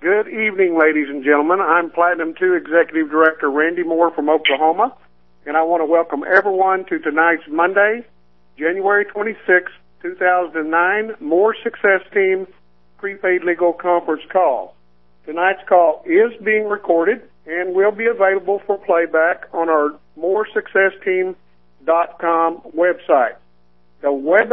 Good evening, ladies and gentlemen. I'm Platinum 2 Executive Director Randy Moore from Oklahoma, and I want to welcome everyone to tonight's Monday, January 26, 2009, Moore Success Team Prepaid Legal Conference Call. Tonight's call is being recorded and will be available for playback on our MooreSuccessTeam.com website. The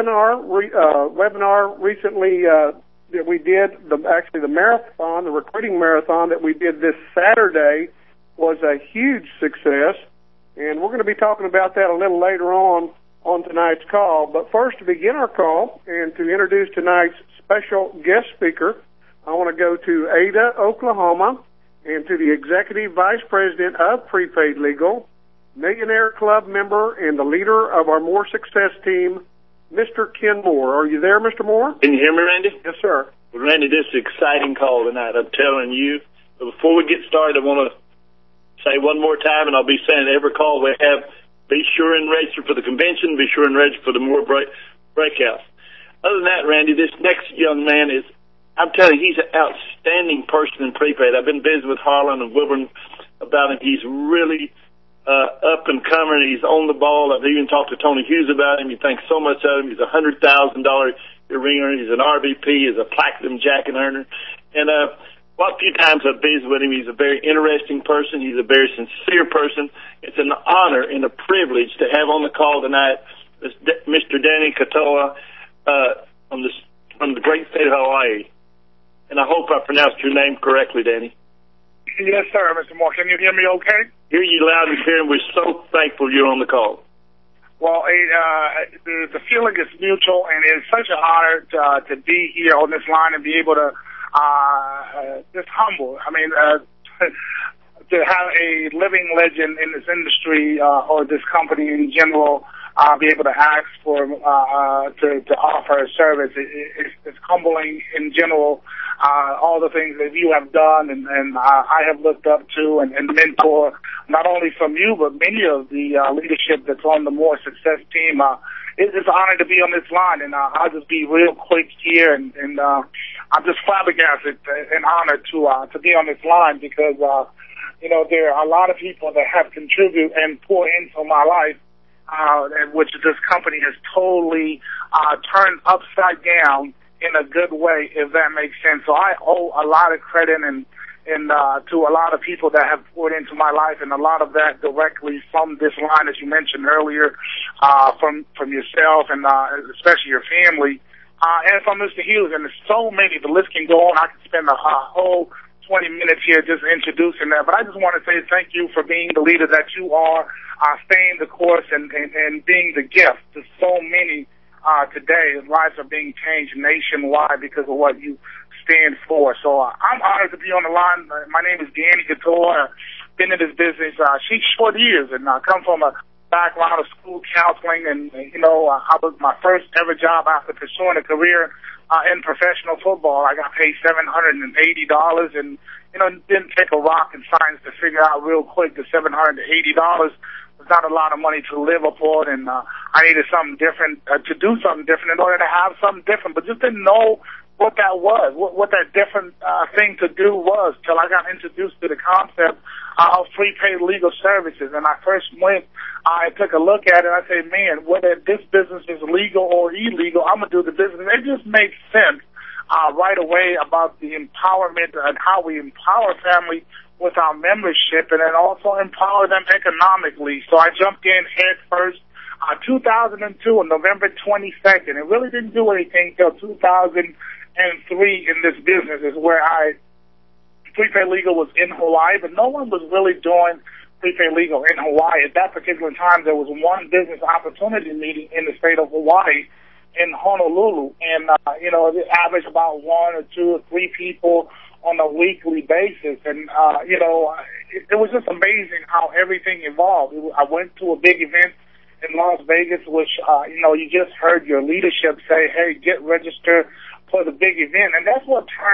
webinar recently that we did, the marathon, the recruiting marathon that we did this Saturday was a huge success, and we're going to be talking about that a little later on tonight's call. But first, to begin our call and to introduce tonight's special guest speaker, I want to go to Ada, Oklahoma, and to the Executive Vice President of Prepaid Legal, Millionaire Club member, and the leader of our Moore Success Team, Mr. Ken Moore. Are you there, Mr. Moore? Can you hear me, Randy? Yes, sir. Well, Randy, this is an exciting call tonight, I'm telling you. But before we get started, I want to say one more time, and I'll be saying it every call we have, be sure and register for the convention, be sure and register for the Moore breakouts. Other than that, Randy, this next young man is, I'm telling you, he's an outstanding person in prepaid. I've been visiting with Harlan and Wilburn about him. He's really up and coming. He's on the ball. I've even talked to Tony Hughes about him. He thinks so much of him. He's a $100,000 ring earner. He's an RVP. He's a platinum jacket earner. And a few times I've visited with him. He's a very interesting person. He's a very sincere person. It's an honor and a privilege to have on the call tonight Mr. Danny Katoa from the great state of Hawaii. And I hope I pronounced your name correctly, Danny. Yes, sir, Mr. Moore. Can you hear me okay? Hear you loud and clear, and we're so thankful you're on the call. Well, the feeling is mutual, and it's such an honor to be here on this line and be able to just humble. I mean, to have a living legend in this industry or this company in general be able to ask for to offer a service. It's humbling in general. All the things that you have done and I have looked up to and mentor, not only from you, but many of the leadership that's on the Moore Success Team. It's an honor to be on this line, and I'll just be real quick here, and I'm just flabbergasted and honored to be on this line because, there are a lot of people that have contributed and poured into my life, which this company has totally turned upside down in a good way, if that makes sense. So I owe a lot of credit and to a lot of people that have poured into my life, and a lot of that directly from this line, as you mentioned earlier, from yourself and especially your family, and from Mr. Hughes. And there's so many. The list can go on. I could spend a whole 20 minutes here just introducing that. But I just want to say thank you for being the leader that you are, staying the course and being the gift to so many. Today, lives are being changed nationwide because of what you stand for. So I'm honored to be on the line. My name is Danny Katoa. I've been in this business short years, and I come from a background of school counseling. And I was my first ever job after pursuing a career in professional football. I got paid $780, and it didn't take a rock and science to figure out real quick that $780 was not a lot of money to live upon, and I needed something different, to do something different in order to have something different, but just didn't know what that was, what that different thing to do was, till I got introduced to the concept of prepaid legal services. And I first went, I took a look at it, and I said, man, whether this business is legal or illegal, I'm going to do the business. It just makes sense right away about the empowerment and how we empower family with our membership, and then also empower them economically. So I jumped in head first. 2002, on November 22nd. It really didn't do anything till 2003 in this business, is where prepaid legal was in Hawaii, but no one was really doing prepaid legal in Hawaii. At that particular time, there was one business opportunity meeting in the state of Hawaii in Honolulu, and it averaged about 1 or 2 or 3 people on a weekly basis, and it was just amazing how everything evolved. I went to a big event in Las Vegas, which you just heard your leadership say, "Hey, get registered for the big event," and that's what turned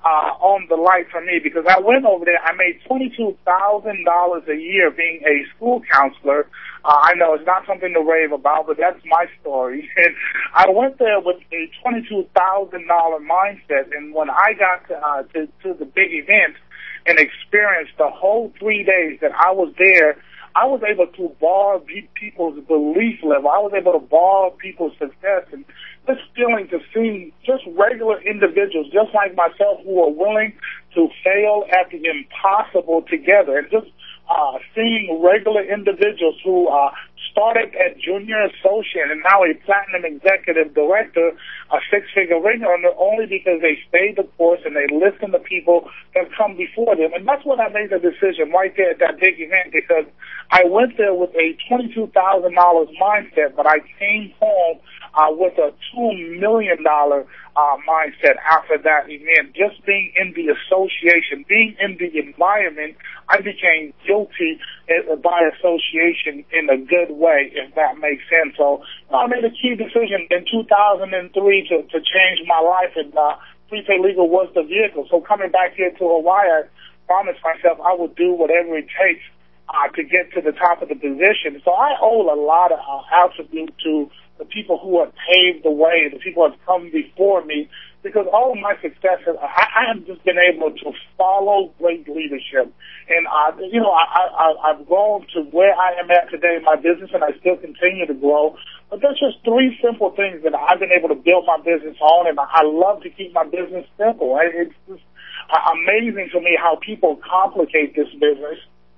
on the light for me, because I went over there. I made $22,000 a year being a school counselor. I know it's not something to rave about, but that's my story. And I went there with a $22,000 mindset, and when I got to the big event and experienced the whole 3 days that I was there, I was able to borrow people's belief level. I was able to borrow people's success, and this feeling to see just regular individuals, just like myself, who are willing to fail at the impossible together, and just seeing regular individuals who started at junior associate and now a platinum executive director, a six-figure ring earner, only because they stayed the course and they listened to people that come before them. And that's when I made the decision right there at that big event, because I went there with a $22,000 mindset, but I came home with a $2 million mindset after that event. Just being in the association, being in the environment, I became guilty by association in a good way, if that makes sense. So I made a key decision in 2003 to change my life, and Prepaid Legal was the vehicle. So coming back here to Hawaii, I promised myself I would do whatever it takes to get to the top of the position. So I owe a lot of attribute to the people who have paved the way, the people who have come before me, because all of my successes, I have just been able to follow great leadership. And, I've grown to where I am at today in my business, and I still continue to grow. But there's just three simple things that I've been able to build my business on, and I love to keep my business simple. It's just amazing to me how people complicate this business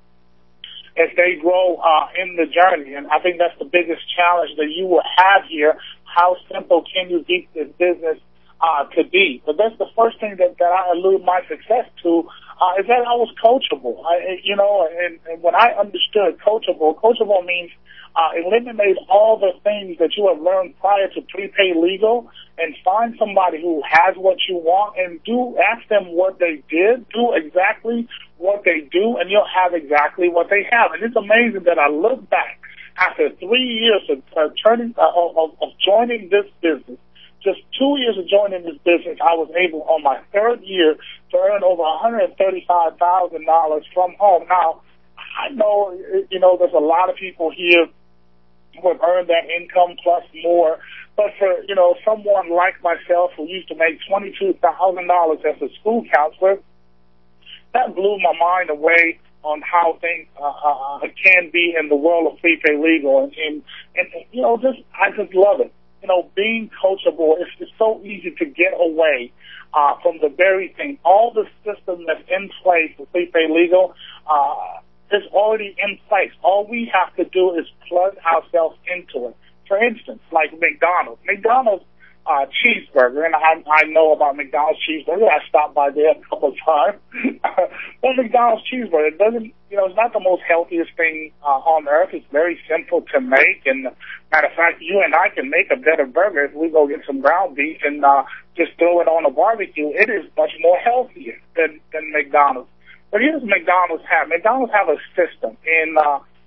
as they grow in the journey. And I think that's the biggest challenge that you will have here. How simple can you keep this business to be? But that's the first thing that I allude my success to, is that I was coachable. And when I understood coachable means eliminate all the things that you have learned prior to Prepaid Legal and find somebody who has what you want, and ask them what they did, do exactly what they do, and you'll have exactly what they have. And it's amazing that I look back after 3 years of joining this business. Just 2 years of joining this business, I was able on my third year to earn over $135,000 from home. Now, I know, there's a lot of people here who have earned that income plus more. But for, someone like myself who used to make $22,000 as a school counselor, that blew my mind away on how things can be in the world of Prepaid Legal. And I just love it. Being coachable, it's so easy to get away from the very thing. All the system that's in place for Prepaid Legal is already in place. All we have to do is plug ourselves into it. For instance, like McDonald's. McDonald's cheeseburger, and I know about McDonald's cheeseburger. I stopped by there a couple of times. But McDonald's cheeseburger, it doesn't, it's not the most healthiest thing on earth. It's very simple to make, and matter of fact, you and I can make a better burger if we go get some ground beef and just throw it on a barbecue. It is much more healthier than McDonald's. But here's what McDonald's have. McDonald's have a system, and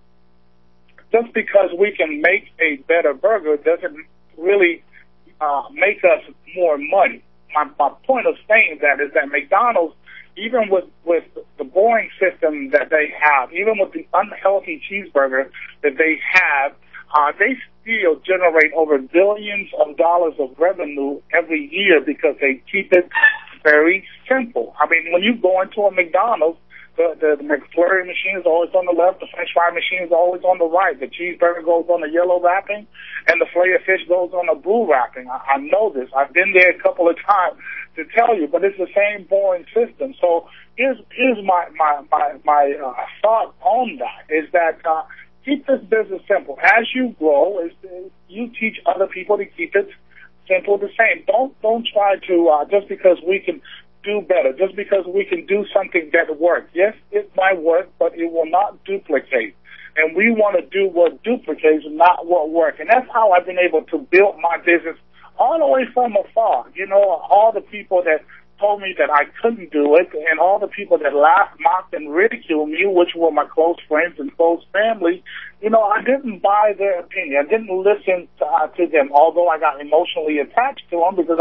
just because we can make a better burger doesn't really make us more money. My point of saying that is that McDonald's, even with the boring system that they have, even with the unhealthy cheeseburger that they have, they still generate over billions of dollars of revenue every year because they keep it very simple. I mean, when you go into a McDonald's, the McFlurry machine is always on the left, the French fry machine is always on the right, the cheeseburger goes on the yellow wrapping, and the filet of fish goes on the blue wrapping. I know this. I've been there a couple of times to tell you, but it's the same boring system. So here's my thought on that, is that keep this business simple. As you grow, you teach other people to keep it simple the same. Don't try to, just because we can do better, just because we can do something that works. Yes, it might work, but it will not duplicate. And we want to do what duplicates, not what works. And that's how I've been able to build my business all the way from afar. All the people that told me that I couldn't do it, and all the people that laughed, mocked, and ridiculed me, which were my close friends and close family, I didn't buy their opinion. I didn't listen to them, although I got emotionally attached to them because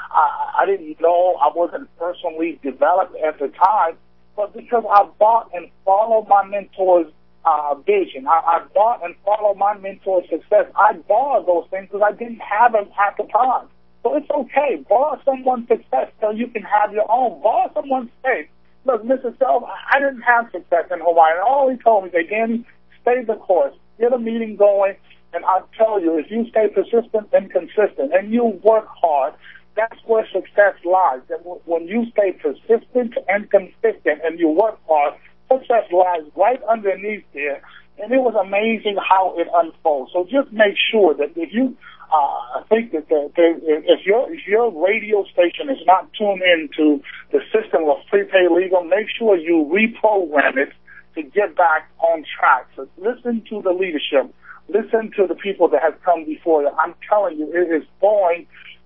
I didn't know, I wasn't personally developed at the time, but because I bought and followed my mentor's vision, I bought and followed my mentor's success. I borrowed those things because I didn't have them at the time. So it's okay. Borrow someone's success so you can have your own. Borrow someone's faith. Look, Mr. Self, I didn't have success in Hawaii. And all he told me, Danny, stay the course, get a meeting going, and I'll tell you, if you stay persistent and consistent and you work hard, that's where success lies. That when you stay persistent and consistent and you work hard, success lies right underneath there. And it was amazing how it unfolds. So just make sure that if you think that if your radio station is not tuned into the system of prepaid legal, make sure you reprogram it to get back on track. So listen to the leadership. Listen to the people that have come before you. I'm telling you, it is boring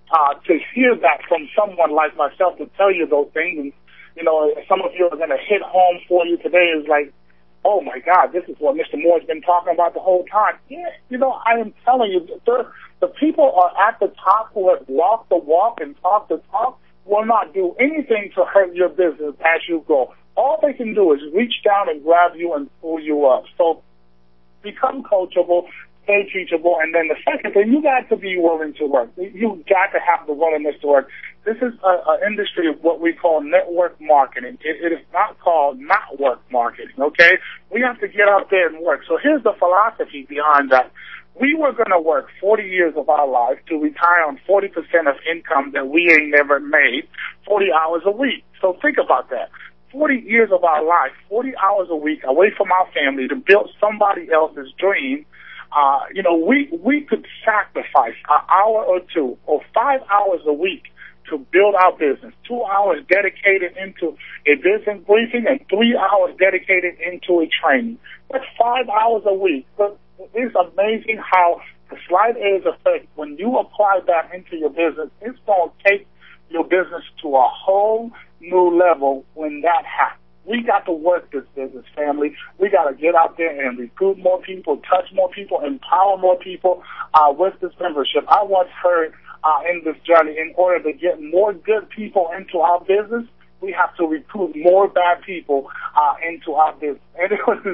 to hear that from someone like myself to tell you those things. And, you know, some of you are going to hit home for you today is like, oh, my God, this is what Mr. Moore's been talking about the whole time. Yeah, you know, I am telling you, the people are at the top who have walked the walk and talked the talk will not do anything to hurt your business as you go. All they can do is reach down and grab you and pull you up. So become coachable, stay teachable, and then the second thing, you got to be willing to work. You got to have the willingness to work. This is an industry of what we call network marketing. It is not called not work marketing, okay? We have to get out there and work. So here's the philosophy behind that. We were going to work 40 years of our life to retire on 40% of income that we ain't never made, 40 hours a week. So think about that. 40 years of our life, 40 hours a week away from our family to build somebody else's dream. You know, we could sacrifice an hour or two or 5 hours a week to build our business, 2 hours dedicated into a business briefing and 3 hours dedicated into a training. That's 5 hours a week. But it's amazing how the slight edge effect, when you apply that into your business, it's going to take your business to a whole new level when that happens. We got to work this business, family. We got to get out there and recruit more people, touch more people, empower more people with this membership. I once heard in this journey, in order to get more good people into our business, we have to recruit more bad people into our business. And it was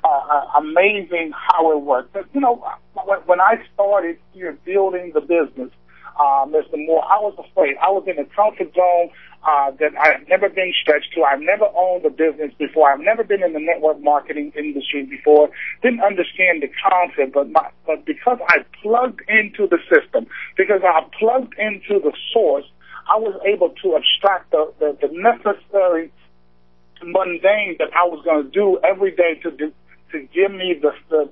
amazing how it worked. But, you know, when I started here building the business, Mr. Moore, I was afraid. I was in a comfort zone that I've never been stretched to. I've never owned a business before. I've never been in the network marketing industry before. Didn't understand the concept, but because I plugged into the system, because I plugged into the source, I was able to abstract the necessary mundane that I was going to do every day to give me the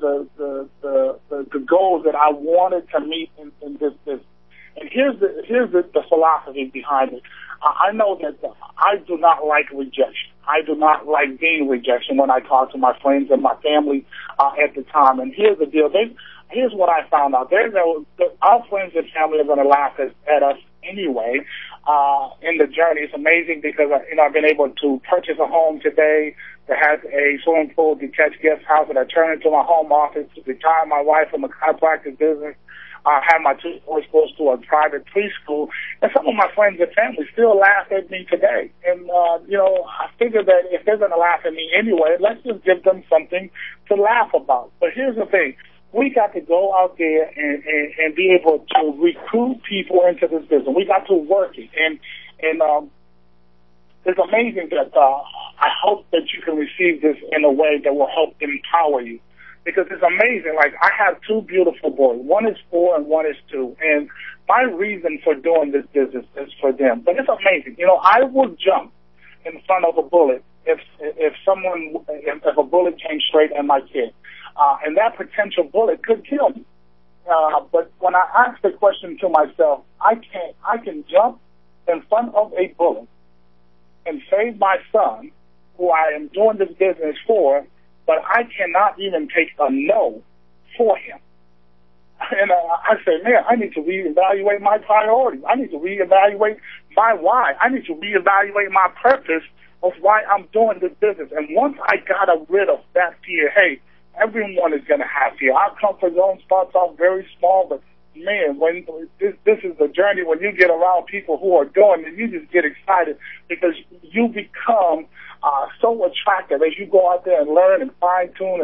goals that I wanted to meet in this business. And here's the philosophy behind it. I know that I do not like rejection. I do not like being rejection when I talk to my friends and my family at the time. And here's the deal. Here's what I found out. Our friends and family are going to laugh at us anyway in the journey. It's amazing because I've been able to purchase a home today that has a swimming pool, detached guest house that I turned into my home office, retire my wife from a chiropractic business. Have my two boys go to a private preschool, and some of my friends and family still laugh at me today. And, I figure that if they're going to laugh at me anyway, let's just give them something to laugh about. But here's the thing. We got to go out there and be able to recruit people into this business. We got to work it. And it's amazing that I hope that you can receive this in a way that will help empower you. Because it's amazing. Like, I have two beautiful boys. One is 4 and one is 2. And my reason for doing this business is for them. But it's amazing. You know, I would jump in front of a bullet if a bullet came straight at my kid. And that potential bullet could kill me. But when I ask the question to myself, I can jump in front of a bullet and save my son, who I am doing this business for, but I cannot even take a no for him. And I say, man, I need to reevaluate my priorities. I need to reevaluate my why. I need to reevaluate my purpose of why I'm doing this business. And once I got rid of that fear, hey, everyone is going to have fear. Our comfort zone starts off very small, but man, when this is the journey, when you get around people who are doing it, you just get excited because you become so attractive as you go out there and learn and fine-tune,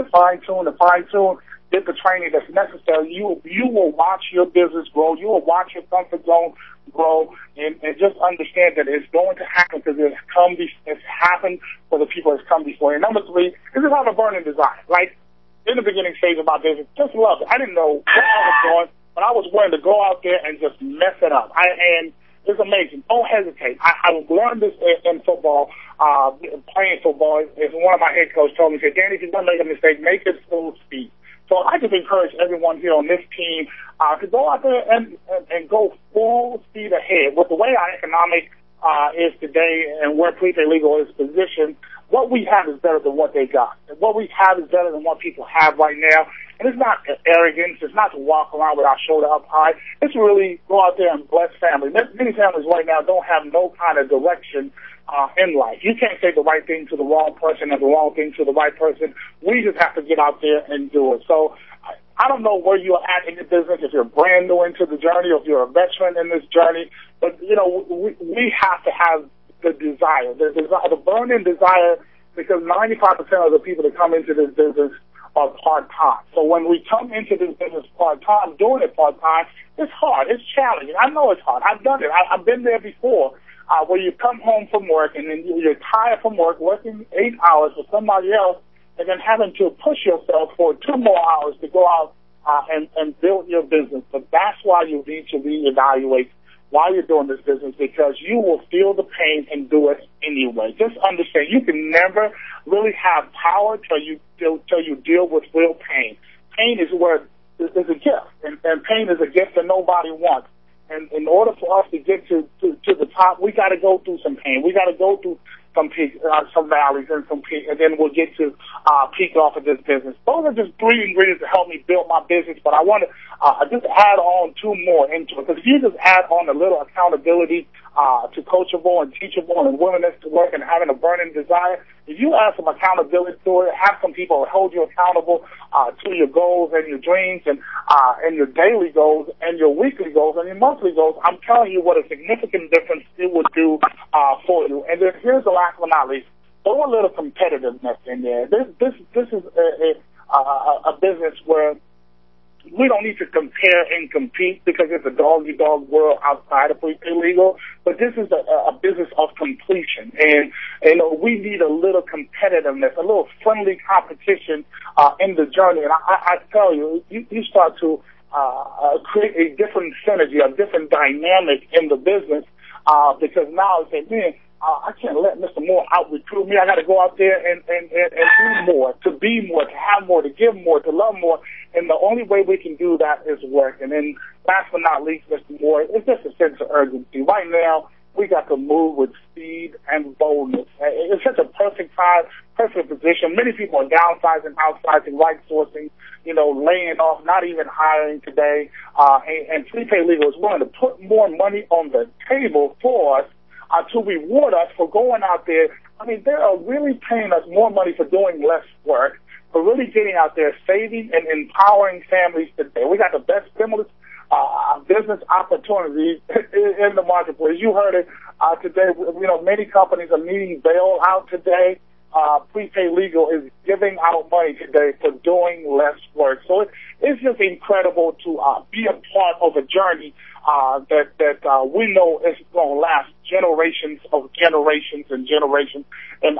get the training that's necessary. You will watch your business grow. You will watch your comfort zone grow, and just understand that it's going to happen because it's happened for the people that's come before. And number 3, is just have a burning desire. Like in the beginning stage of my business, just love it. I didn't know what I was doing, but I was willing to go out there and just mess it up. And it's amazing. Don't hesitate. I learned this in football, playing football. As one of my head coaches told me, he said, Danny, if you're going to make a mistake, make it full speed. So I just encourage everyone here on this team to go out there and go full speed ahead. With the way our economic is today and where Prepaid Legal is positioned, what we have is better than what they got. And what we have is better than what people have right now. And it's not arrogance. It's not to walk around with our shoulder up high. It's really go out there and bless families. Many families right now don't have no kind of direction in life. You can't say the right thing to the wrong person and the wrong thing to the right person. We just have to get out there and do it. So I don't know where you're at in your business, if you're brand new into the journey, or if you're a veteran in this journey, but, you know, we have to have the desire, the burning desire, because 95% of the people that come into this business are part-time. So when we come into this business part-time, doing it part-time, it's hard. It's challenging. I know it's hard. I've done it. I've been there before. Where you come home from work and then you're tired from work, working 8 hours for somebody else, and then having to push yourself for 2 more hours to go out and build your business. But that's why you need to reevaluate why you're doing this business, because you will feel the pain and do it anyway. Just understand, you can never really have power till you deal with real pain. Pain is a gift, and pain is a gift that nobody wants. And in order for us to get to the top, we got to go through some pain. We got to go through some peaks, some valleys, and some peaks, and then we'll get to peak off of this business. Those are just 3 ingredients to help me build my business. But I want to just add on 2 more into it, because if you just add on a little accountability to coachable and teachable and willingness to work and having a burning desire, if you add some accountability to it, have some people hold you accountable to your goals and your dreams and your daily goals and your weekly goals and your monthly goals, I'm telling you what a significant difference it would do for you. And then here's the last but not least, throw a little competitiveness in there. This is a business where we don't need to compare and compete, because it's a dog-eat-dog world outside of Prepaid Legal, but this is a business of completion. And, you know, we need a little competitiveness, a little friendly competition in the journey. And I tell you, you start to create a different synergy, a different dynamic in the business, because now it's like, man, I can't let Mr. Moore out-recruit me. I got to go out there and do more, to be more, to have more, to give more, to love more. And the only way we can do that is work. And then last but not least, Mr. Moore, it's just a sense of urgency. Right now, we got to move with speed and boldness. It's such a perfect time, perfect position. Many people are downsizing, outsizing, right sourcing, you know, laying off, not even hiring today. And Prepaid Legal is willing to put more money on the table for us to reward us for going out there. I mean, they are really paying us more money for doing less work, for really getting out there, saving and empowering families today. We got the best stimulus business opportunities in the marketplace. You heard it today. You know, many companies are needing bailout today. Prepaid Legal is giving out money today for doing less work. So it's just incredible to be a part of a journey that we know is going to last generations and generations, and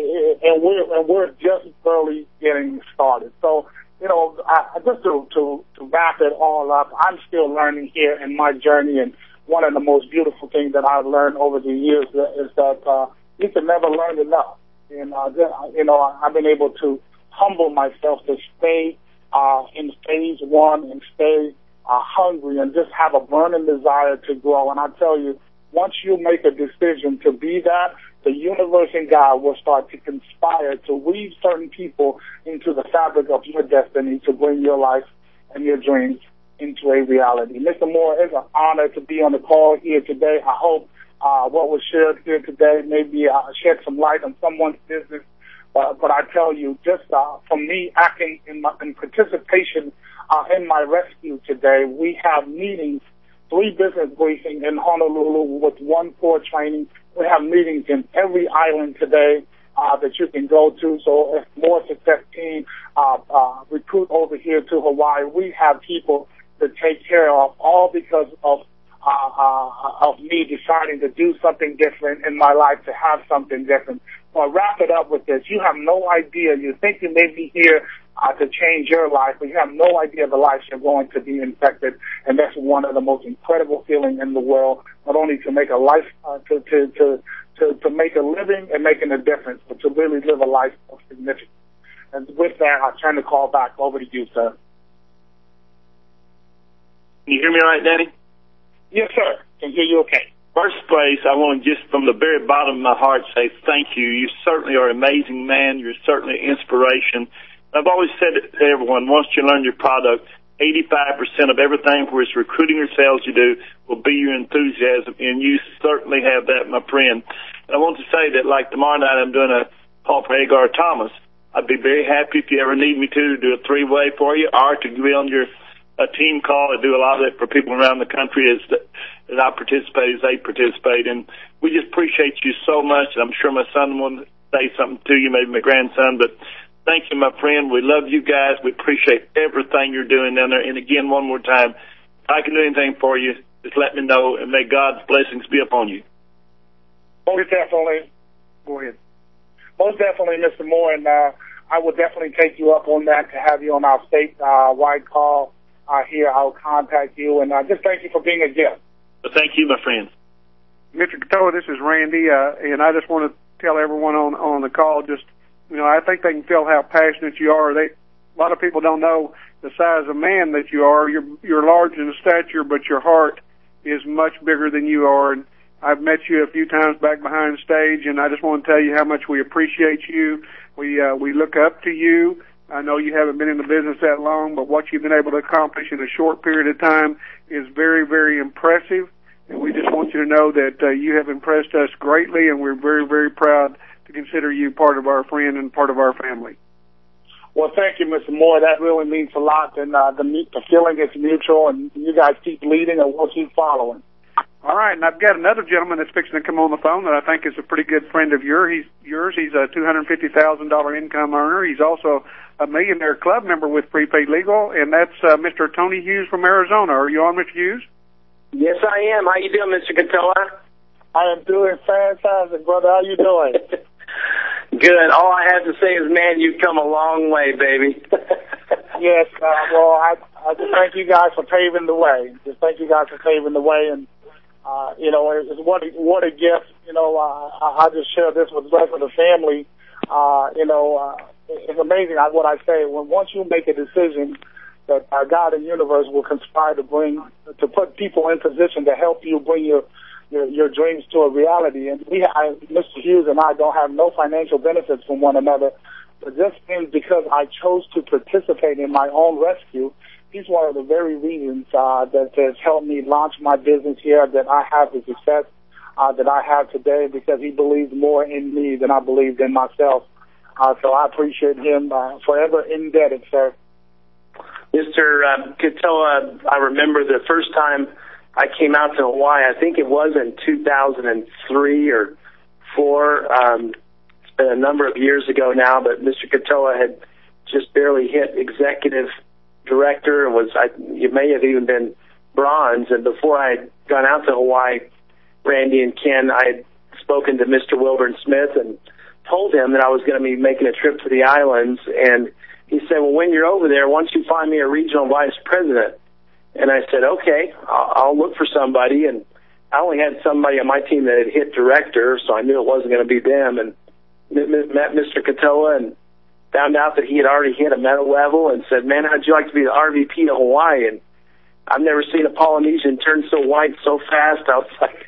we're just barely getting started. So, you know, just to wrap it all up, I'm still learning here in my journey, and one of the most beautiful things that I've learned over the years is that you can never learn enough. And you know, I've been able to humble myself to stay in phase 1 and stay hungry and just have a burning desire to grow. And I tell you, once you make a decision to be that, the universe and God will start to conspire to weave certain people into the fabric of your destiny to bring your life and your dreams into a reality. Mr. Moore, it's an honor to be on the call here today. I hope what was shared here today maybe shed some light on someone's business. But I tell you, just from me acting in participation in my rescue today. We have meetings, 3 business briefings in Honolulu with 1 core training. We have meetings in every island today that you can go to. So if More Success Team recruit over here to Hawaii, we have people to take care of, all because of me deciding to do something different in my life, to have something different. I'll wrap it up with this. You have no idea. You think you may be here to change your life, but you have no idea the life you're going to be infected. And that's one of the most incredible feelings in the world, not only to make a life, to make a living and making a difference, but to really live a life of significance. And with that, I'll turn the call back over to you, sir. Can you hear me all right, Danny? Yes, sir. Can hear you okay. First place, I want to just from the very bottom of my heart say thank you. You certainly are an amazing man. You're certainly an inspiration. I've always said it to everyone, once you learn your product, 85% of everything, whether it's recruiting or sales you do, will be your enthusiasm, and you certainly have that, my friend. And I want to say that, like tomorrow night, I'm doing a call for Hagar Thomas. I'd be very happy if you ever need me to do a 3-way for you, or to be on your team call. I do a lot of that for people around the country as I participate, as they participate. And we just appreciate you so much. And I'm sure my son will say something to you, maybe my grandson, but thank you, my friend. We love you guys. We appreciate everything you're doing down there. And again, one more time, if I can do anything for you, just let me know, and may God's blessings be upon you. Most definitely. Go ahead. Most definitely, Mr. Moore, and I will definitely take you up on that to have you on our statewide call here. I'll contact you, and just thank you for being a guest. Well, thank you, my friend. Mr. Katoa, this is Randy, and I just want to tell everyone on the call, just, I think they can feel how passionate you are. A lot of people don't know the size of man that you are. You're large in stature, but your heart is much bigger than you are. And I've met you a few times back behind stage, and I just want to tell you how much we appreciate you. We look up to you. I know you haven't been in the business that long, but what you've been able to accomplish in a short period of time is very, very impressive. And we just want you to know that you have impressed us greatly, and we're very, very proud to consider you part of our friend and part of our family. Well, thank you, Mr. Moore. That really means a lot, and the feeling is mutual, and you guys keep leading, and we'll keep following. All right, and I've got another gentleman that's fixing to come on the phone that I think is a pretty good friend of yours. He's a $250,000 income earner. He's also a Millionaire Club member with Prepaid Legal, and that's Mr. Tony Hughes from Arizona. Are you on, Mr. Hughes? Yes, I am. How you doing, Mr. Katoa? I am doing fantastic, brother. How you doing? Good. All I have to say is, man, you've come a long way, baby. Yes. Well, I just thank you guys for paving the way. Just thank you guys for paving the way, and what a gift. I just share this with the rest of the family. It's amazing what I say. Once you make a decision that God and universe will conspire to put people in position to help you bring your dreams to a reality. And Mr. Hughes and I don't have no financial benefits from one another, but just because I chose to participate in my own rescue, he's one of the very reasons that has helped me launch my business here, that I have the success that I have today, because he believes more in me than I believed in myself. So I appreciate him, forever indebted, sir. Mr. Katoa, I remember the first time I came out to Hawaii, I think it was in 2003 or 4. It's been a number of years ago now, but Mr. Katoa had just barely hit executive director, and you may have even been bronze. And before I had gone out to Hawaii, Randy and Ken, I had spoken to Mr. Wilburn Smith and told him that I was going to be making a trip to the islands. And he said, well, when you're over there, why don't you find me a regional vice president? And I said, okay, I'll look for somebody. And I only had somebody on my team that had hit director, so I knew it wasn't going to be them. And met Mr. Katoa and found out that he had already hit a medal level, and said, man, how'd you like to be the RVP of Hawaii? And I've never seen a Polynesian turn so white so fast. I was like,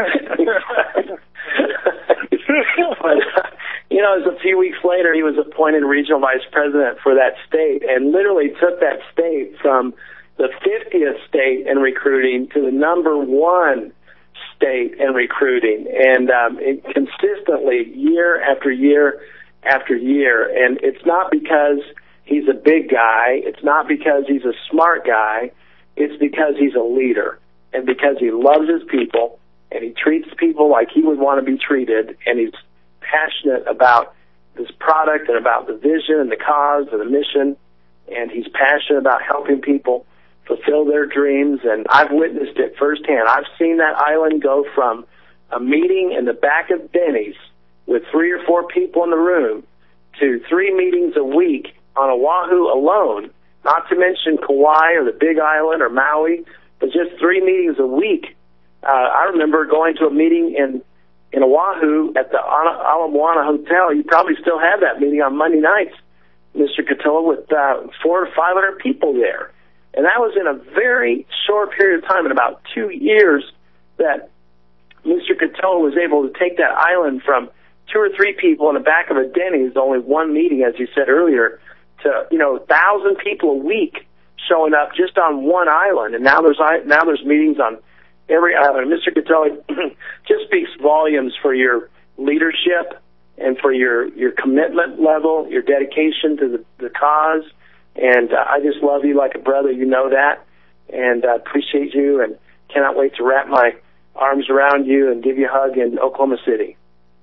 but, it was a few weeks later, he was appointed regional vice president for that state, and literally took that state from the 50th state in recruiting to the number 1 state in recruiting, and consistently year after year after year. And it's not because he's a big guy. It's not because he's a smart guy. It's because he's a leader and because he loves his people and he treats people like he would want to be treated, and he's passionate about this product and about the vision and the cause and the mission, and he's passionate about helping people fulfill their dreams, and I've witnessed it firsthand. I've seen that island go from a meeting in the back of Denny's with 3 or 4 people in the room to 3 meetings a week on Oahu alone, not to mention Kauai or the Big Island or Maui, but just 3 meetings a week. I remember going to a meeting in Oahu at the Ala Moana Hotel. You probably still have that meeting on Monday nights, Mr. Katoa, with 400 or 500 people there. And that was in a very short period of time, in about 2 years, that Mr. Katoa was able to take that island from 2 or 3 people in the back of a Denny's, only 1 meeting, as you said earlier, to 1,000 people a week showing up just on one island. And now there's meetings on every island. Mr. Katoa just speaks volumes for your leadership and for your commitment level, your dedication to the cause. And I just love you like a brother. You know that. And I appreciate you and cannot wait to wrap my arms around you and give you a hug in Oklahoma City.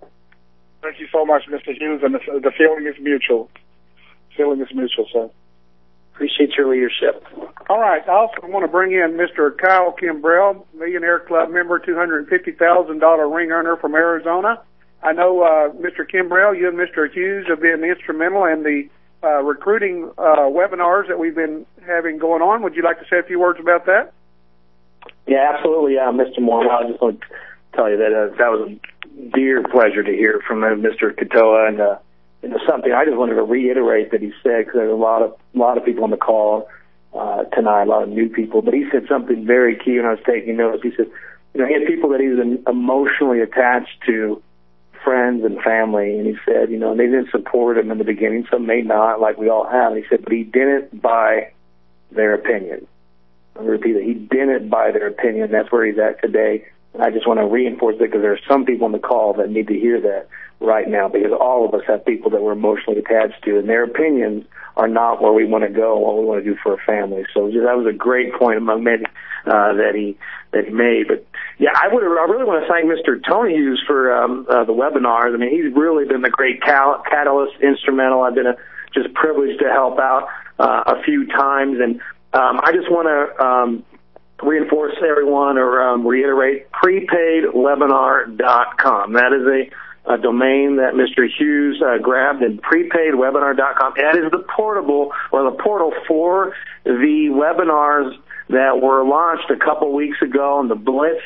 Thank you so much, Mr. Hughes, and the feeling is mutual. Feeling is mutual, sir. Appreciate your leadership. All right. I also want to bring in Mr. Kyle Kimbrell, Millionaire Club member, $250,000 ring earner from Arizona. I know, Mr. Kimbrell, you and Mr. Hughes have been instrumental in the recruiting webinars that we've been having going on. Would you like to say a few words about that? Yeah, absolutely, Mr. Moore. I just want to tell you that that was a dear pleasure to hear from Mr. Katoa, and something I just wanted to reiterate that he said, because there's a lot of people on the call tonight, a lot of new people, but he said something very key, and I was taking notes. He said, he had people that he was emotionally attached to, friends and family, and he said, and they didn't support him in the beginning, some may not, like we all have. And he said, but he didn't buy their opinion. I'll repeat it. He didn't buy their opinion. That's where he's at today. And I just want to reinforce it because there are some people on the call that need to hear that right now, because all of us have people that we're emotionally attached to, and their opinions are not where we want to go, what we want to do for a family. So that was a great point among many that he made. But yeah, I really want to thank Mr. Tony Hughes for the webinars. I mean, he's really been the great catalyst, instrumental. I've been just privileged to help out a few times, and I just want to reinforce everyone or reiterate prepaidwebinar.com. That is a domain that Mr. Hughes grabbed, and prepaidwebinar.com. That is the portal for the webinars that were launched a couple weeks ago, and the blitz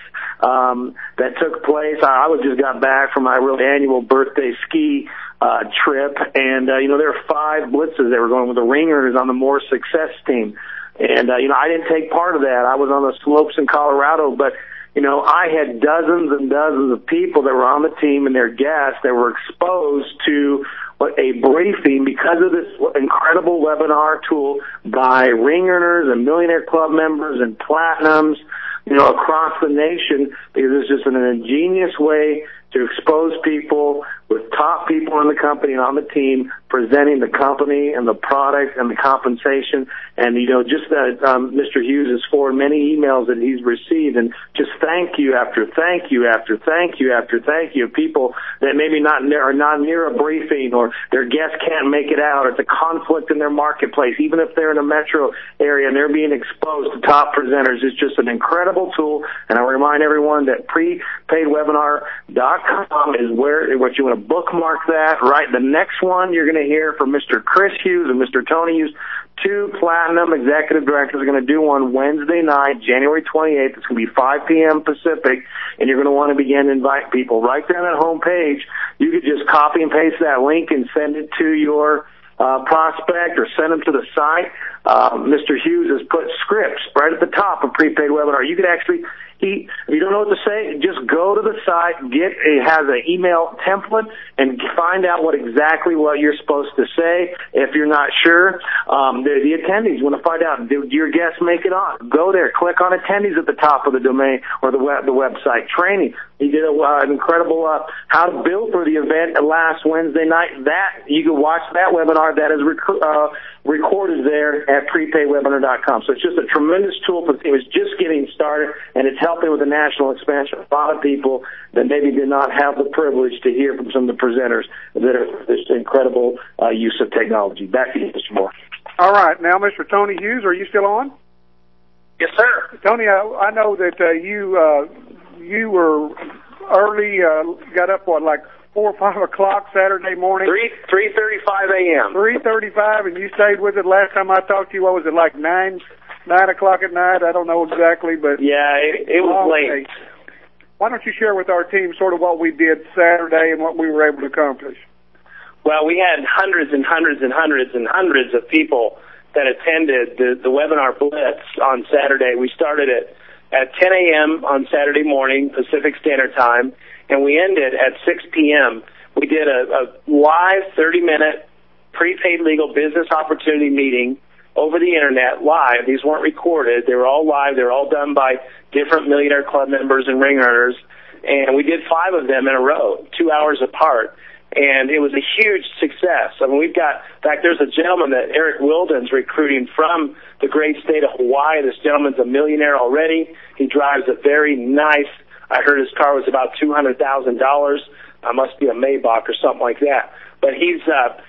that took place. I just got back from my real annual birthday ski trip, and there are 5 blitzes that were going with the ringers on the More Success team. And, I didn't take part of that. I was on the slopes in Colorado, but, I had dozens and dozens of people that were on the team and their guests that were exposed to a briefing because of this incredible webinar tool by ring earners and Millionaire Club members and platinums, across the nation, because it's just an ingenious way to expose people with top people in the company and on the team presenting the company and the product and the compensation. And, just that Mr. Hughes has forwarded many emails that he's received, and just thank you after thank you after thank you after thank you of people that maybe are not near a briefing, or their guests can't make it out, or it's a conflict in their marketplace, even if they're in a metro area and they're being exposed to top presenters. It's just an incredible tool, and I remind everyone that prepaidwebinar.com is what you want to bookmark that, right? The next one you're going to hear from Mr. Chris Hughes and Mr. Tony Hughes, 2 platinum executive directors, are going to do one Wednesday night, January 28th. It's going to be 5 p.m. Pacific, and you're going to want to begin to invite people. Right there on that home page, you could just copy and paste that link and send it to your prospect, or send them to the site. Mr. Hughes has put scripts right at the top of prepaid webinar. You could actually If you don't know what to say, just go to the site, it has an email template, and find out what you're supposed to say. If you're not sure, the attendees want to find out, did your guests make it on? Go there, click on attendees at the top of the domain or the website. Training. He did an incredible how to build for the event last Wednesday night. That you can watch that webinar. That is recorded there at prepaidwebinar.com. So it's just a tremendous tool for the team. It's just getting started, and it's helping with the national expansion. A lot of people that maybe did not have the privilege to hear from some of the presenters that are this incredible use of technology. Back to you, Mr. Moore. All right. Now, Mr. Tony Hughes, are you still on? Yes, sir. Tony, I know that you were early, got up, like 4 or 5 o'clock Saturday morning? 3:35 a.m. 3:35, and you stayed with it. Last time I talked to you, what was it, like 9 o'clock at night? I don't know exactly, but... Yeah, it was late. Why don't you share with our team sort of what we did Saturday and what we were able to accomplish? Well, we had hundreds and hundreds and hundreds and hundreds of people that attended the webinar Blitz on Saturday. We started at 10 a.m. on Saturday morning, Pacific Standard Time, and we ended at 6 p.m. We did a live 30-minute prepaid legal business opportunity meeting over the Internet, live. These weren't recorded. They were all live. They were all done by different Millionaire Club members and ring earners, and we did 5 of them in a row, 2 hours apart. And it was a huge success. I mean, in fact, there's a gentleman that Eric Wilden's recruiting from the great state of Hawaii. This gentleman's a millionaire already. He drives a very nice, I heard his car was about $200,000. Must be a Maybach or something like that. But he's,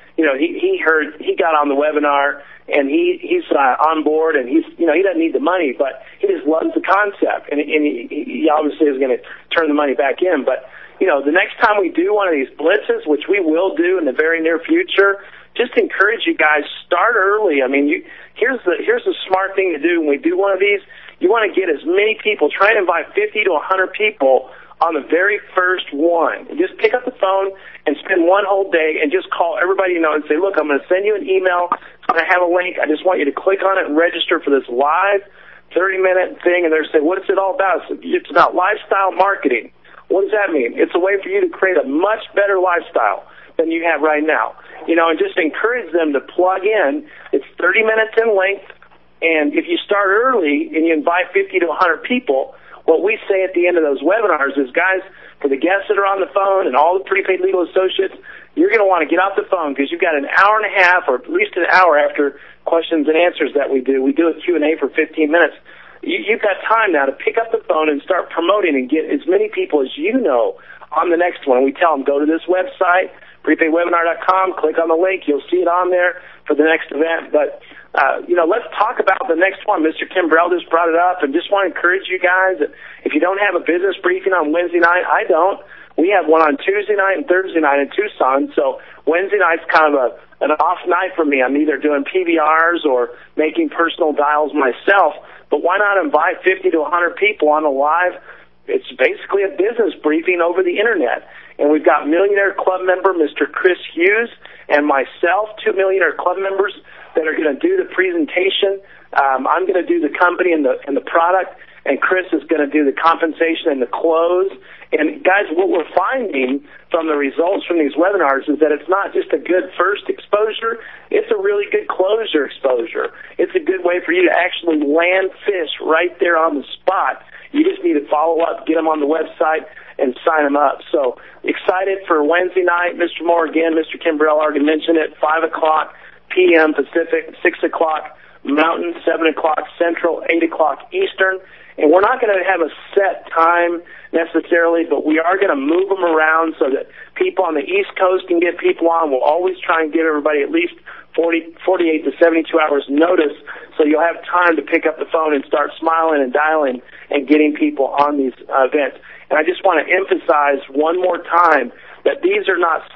he got on the webinar, and he's on board, and he doesn't need the money, but he just loves the concept. And he obviously is going to turn the money back in. But the next time we do one of these blitzes, which we will do in the very near future, just encourage you guys, start early. I mean, here's the smart thing to do when we do one of these. You want to get as many people, try and invite 50 to 100 people on the very first one. And just pick up the phone and spend one whole day and just call everybody you know and say, look, I'm going to send you an email. It's going to have a link. I just want you to click on it and register for this live 30-minute thing. And they're saying, what is it all about? It's about lifestyle marketing. What does that mean? It's a way for you to create a much better lifestyle than you have right now. And just encourage them to plug in. It's 30 minutes in length, and if you start early and you invite 50 to 100 people, what we say at the end of those webinars is, guys, for the guests that are on the phone and all the prepaid legal associates, you're going to want to get off the phone because you've got an hour and a half or at least an hour after questions and answers that we do. We do a Q&A for 15 minutes. You've got time now to pick up the phone and start promoting and get as many people as you know on the next one. We tell them, go to this website, prepaidwebinar.com, click on the link. You'll see it on there for the next event. But, let's talk about the next one. Mr. Kimbrell just brought it up, and just want to encourage you guys that if you don't have a business briefing on Wednesday night, I don't. We have one on Tuesday night and Thursday night in Tucson. So Wednesday night's kind of an off night for me. I'm either doing PBRs or making personal dials myself. But why not invite 50 to 100 people on a live? It's basically a business briefing over the Internet. And we've got Millionaire Club member Mr. Chris Hughes and myself, 2 Millionaire Club members that are going to do the presentation. I'm going to do the company and the product, and Chris is going to do the compensation and the close. And guys, what we're finding from the results from these webinars is that it's not just a good first exposure, it's a really good closure exposure. It's a good way for you to actually land fish right there on the spot. You just need to follow up, get them on the website, and sign them up. So excited for Wednesday night. Mr. Moore, again, Mr. Kimbrell already mentioned it, 5 o'clock p.m. Pacific, 6 o'clock Mountain, 7 o'clock Central, 8 o'clock Eastern. And we're not going to have a set time necessarily, but we are going to move them around so that people on the East Coast can get people on. We'll always try and give everybody at least 48 to 72 hours notice so you'll have time to pick up the phone and start smiling and dialing and getting people on these events. And I just want to emphasize one more time that these are not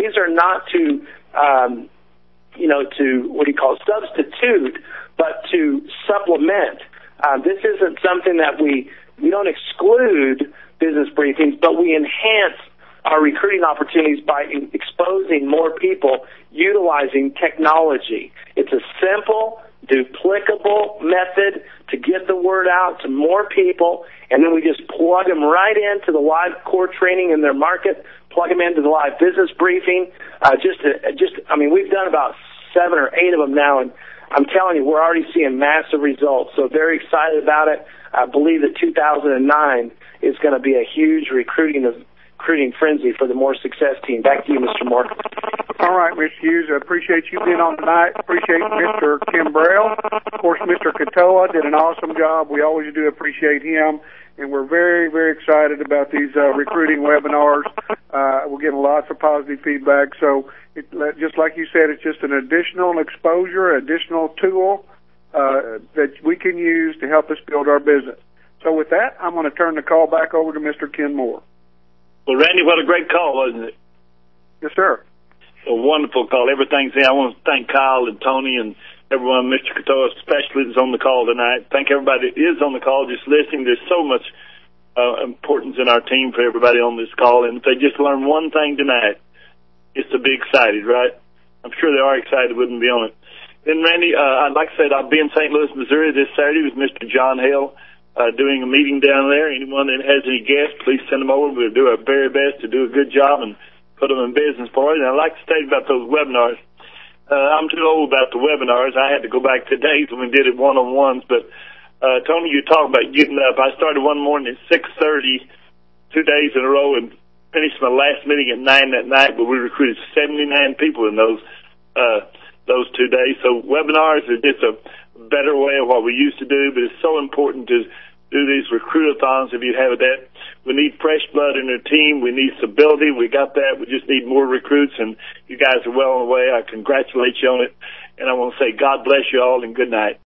to substitute, but to supplement. This isn't something that we don't exclude business briefings, but we enhance our recruiting opportunities by exposing more people utilizing technology. It's a simple, duplicable method to get the word out to more people, and then we just plug them right into the live core training in their market, plug them into the live business briefing. We've done about 7 or 8 of them now, and I'm telling you, we're already seeing massive results. So very excited about it. I believe that 2009 is going to be a huge recruiting frenzy for the More Success team. Back to you, Mr. Moore. All right, Mr. Hughes, I appreciate you being on tonight. Appreciate Mr. Kim Braille. Of course, Mr. Katoa did an awesome job. We always do appreciate him, and we're very, very excited about these recruiting webinars. We're getting lots of positive feedback. So, just like you said, it's just an additional exposure, additional tool that we can use to help us build our business. So with that, I'm going to turn the call back over to Mr. Ken Moore. Well, Randy, what a great call, wasn't it? Yes, sir. A wonderful call. Everything's there. I want to thank Kyle and Tony and everyone, Mr. Katoa especially, that's on the call tonight. Thank everybody that is on the call just listening. There's so much importance in our team for everybody on this call. And if they just learn one thing tonight, it's to be excited, right? I'm sure they are excited, wouldn't be on it. Then, Randy, like I said, I'll be in St. Louis, Missouri this Saturday with Mr. John Hale doing a meeting down there. Anyone that has any guests, please send them over. We'll do our very best to do a good job and put them in business for it. And I'd like to state about those webinars. I'm too old about the webinars. I had to go back to days when we did it one-on-ones. But, Tony, you talk about getting up. I started one morning at 6:30, 2 days in a row, and finished my last meeting at 9 that night, but we recruited 79 people in those 2 days. So webinars are just a better way of what we used to do, but it's so important to do these recruit-a-thons if you have that. We need fresh blood in our team. We need stability. We got that. We just need more recruits, and you guys are well on the way. I congratulate you on it, and I want to say God bless you all and good night.